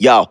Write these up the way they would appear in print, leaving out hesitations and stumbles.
Yo.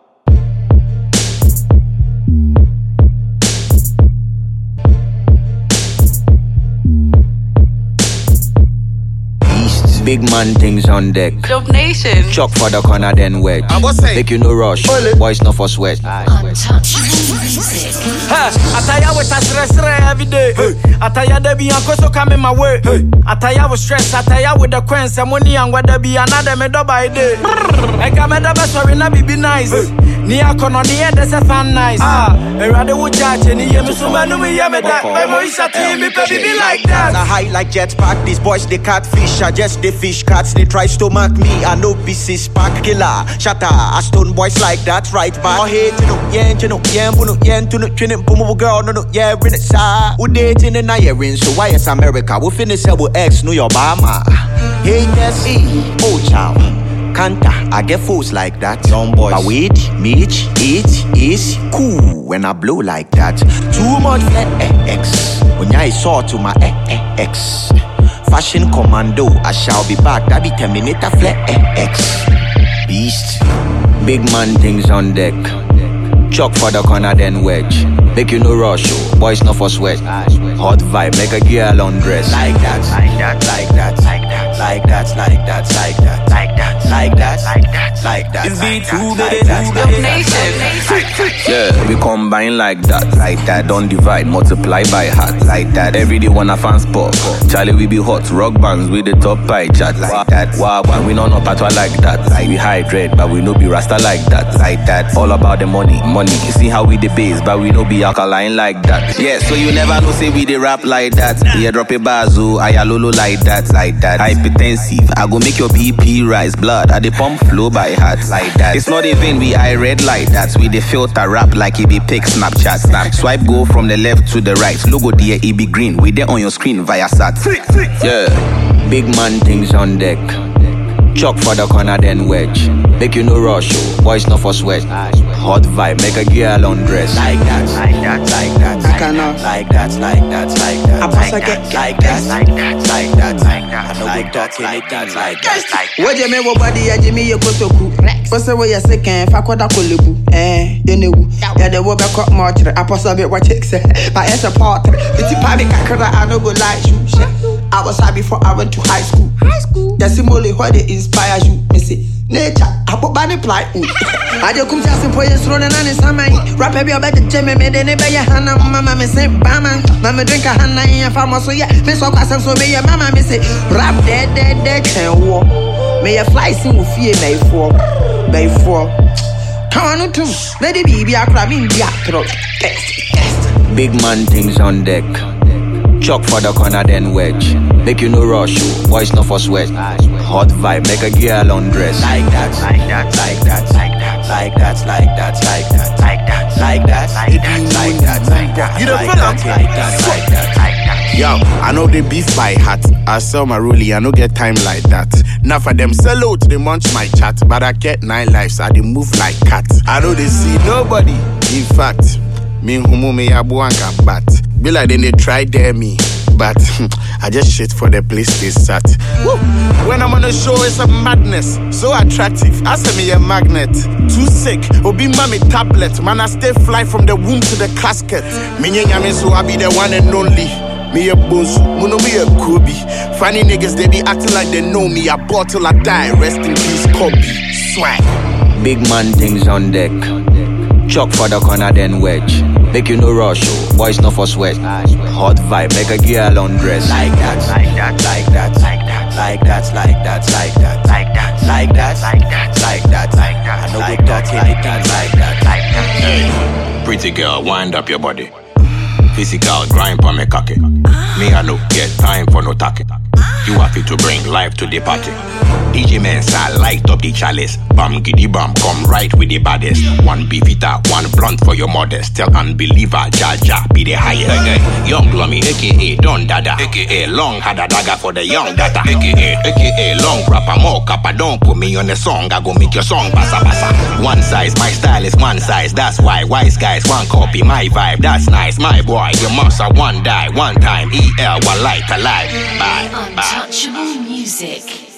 Big man things on deck. Dub Nation. Chuck for the corner, then wedge. Make you no rush. Boys not for sweat. Untouchable music. Ataya with a stress every day. Ataya de be uncle so come in my way. Ataya with stress. Ataya with the queens and money and whether be another me do by day. I got me the best sorry na be nice. Nia kono nia that's a fan nice. I rather would judge any year so manu me yame that. My moisha team me be like that. I high like jetpack. These boys they catfish. I just the fish cats. They try to mark me. I know BC spark killer. Shatter. I stone boys like that right back. Oh hey to no yen to no yen no yen to no chin boom girl no yeah bring it side. We dating in a year so why is America? We finish up with X New York Obama. Hey yes oh child. Kanta, I get fools like that. Young boys. But wait, meet, it is cool when I blow like that. Too much X. When I saw to my X. Fashion commando, I shall be back. That be Terminator X. Beast. Big man things on deck. Chuck for the corner, then wedge. Make you no rush, boys not for sweat. Hot vibe, make a girl undress. Like that, like that, like that, like that, like that, like that, like that, like that, like that, like that, like that. It's B2, Dub Nation. Yeah, we combine like that. Don't divide, multiply by heart, like that. Every day wanna fan spot. Charlie, we be hot, rock bands with the top pie chat, like that. Wow, we no patwa like that. Like we hydrate, but we no be rasta like that, like that. All about the money. You see how we the base, but we no be alkaline like that. Yeah, so you never know say we the rap like that. Yeah, drop a bazo, I lolo like that, like that. Hypertensive, I go make your BP rise. Blood, I the pump flow by heart, like that. It's not even we I read like that. We the filter rap like it be pick Snapchat. Swipe go from the left to the right. Logo there, it be green. We there on your screen via sat. Yeah, big man things on deck. Chuck for the corner, then wedge. Make you no rush, boys not for sweat. Hot vibe, make a girl undress. Like that, like that, like that, like that, like that, like that, like that, like that, like that, like that, like that. I know we talking like that, like that. What you mean, body? I Jimmy, you go to cook. What's the way you're sick and Fakoda Kulubu? You know, yeah, the woman cut much. I possibly watch it, but it's a part. It's a public, I know go like you. I was high before I went to high school. That's only what it inspires you. Me say, nature, I put body play. I just come to us and put your throat and some rap every about the gym and then they buy a hana. Mama, me say, Bama, Mama drink a hana and farmer. So yeah, Miss Okas so be your mama, me say, rap dead, can walk. May a fly sing with fear, may fall. Come on, too. Let it be a crab in the throat. Big man things on deck. Chuck for the corner, then wedge. Make you no rush, boys not for sweat. Hot vibe, make a girl undress. Like that, like that, like that, like that, like that, like that, like that, like that, like that, like that, like that, like that. You don't feel like that, like that, like that. Yo, I know they beef by heart. I sell my rollie, I no get time like that. Now for them sell out, they munch my chat. But I get 9 lives, I they move like cats. I know they see nobody. In fact, me humu me abuanka bat. Be like then they try dare me, but I just shit for the place they sat. Woo. When I'm on a show, it's a madness. So attractive, ask me a magnet. Too sick, obi mommy tablet. Man, I stay fly from the womb to the casket. Me so I be the one and only. Me a boss, muno me a Kobe. Funny niggas, they be acting like they know me. I bought till I die, rest in peace, Kobe. Swag. Big man things on deck. Chuck for the corner, then wedge. Make you no rush, boys not for sweat. Hot vibe, make a girl undress. Like that, like that, like that, like that, like that, like that, like that, like that, like that, like that, like that, like that. I know we talking like that, like that, like that. Hey, pretty girl, wind up your body. Physical grind on me cocky. Me I no get time for no talking. You happy to bring life to the party. DJ Mensa light up the chalice. Bam giddy bam, come right with the baddest. One beefita, one blunt for your modest. Tell unbeliever, Jaja be the highest. Young Glummy, aka Don Dada, aka Long had a dagger for the young data, aka Long rapper, more kappa. Don't put me on the song, I go make your song basa basa. One size, my style is one size. That's why wise guys one copy my vibe. That's nice, my boy. You must have one die, one time. EL, one light alive. Bye. Untouchable music.